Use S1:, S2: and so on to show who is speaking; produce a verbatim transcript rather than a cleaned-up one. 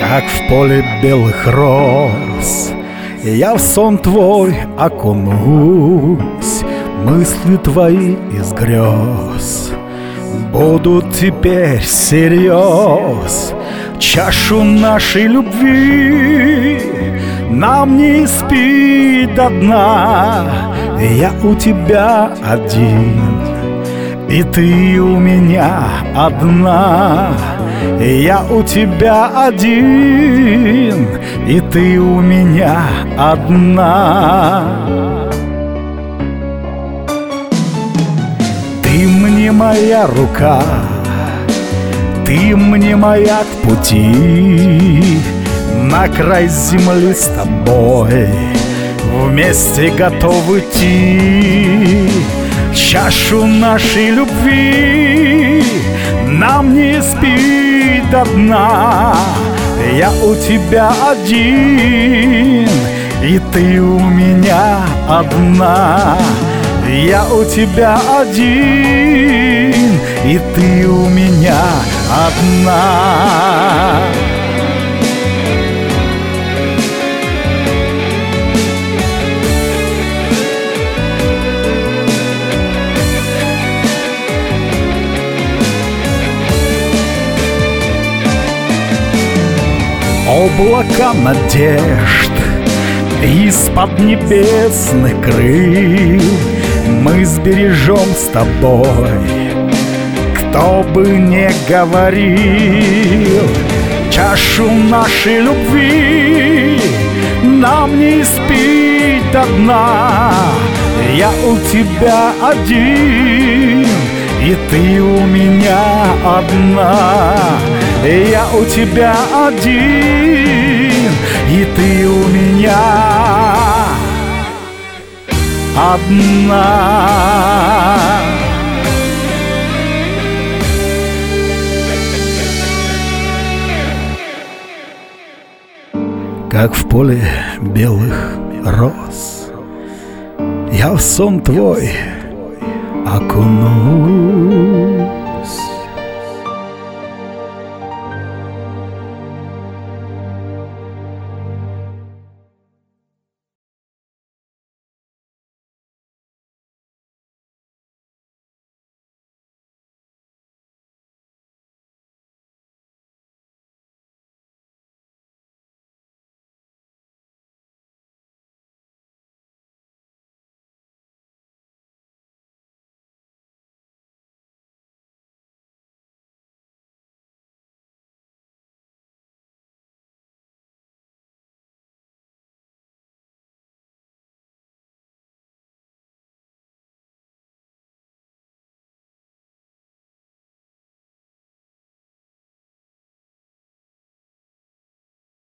S1: Как в поле белых роз, я в сон твой окунусь. Мысли твои из грез будут теперь всерьез. Чашу нашей любви нам не испить до дна. Я у тебя один, и ты у меня одна. Я у тебя один, и ты у меня одна. Ты мне моя рука, ты мне маяк пути. На край земли с тобой вместе готовы идти. Чашу нашей любви нам не испить до дна. Я у тебя один, и ты у меня одна. Я у тебя один, и ты у меня одна. Облака надежд из-под небесных крыл мы сбережем с тобой, кто бы не говорил. Чашу нашей любви нам не испить до дна. Я у тебя один, и ты у меня одна. Я у тебя один, и ты у меня одна. Как в поле белых роз, я в сон твой окунусь.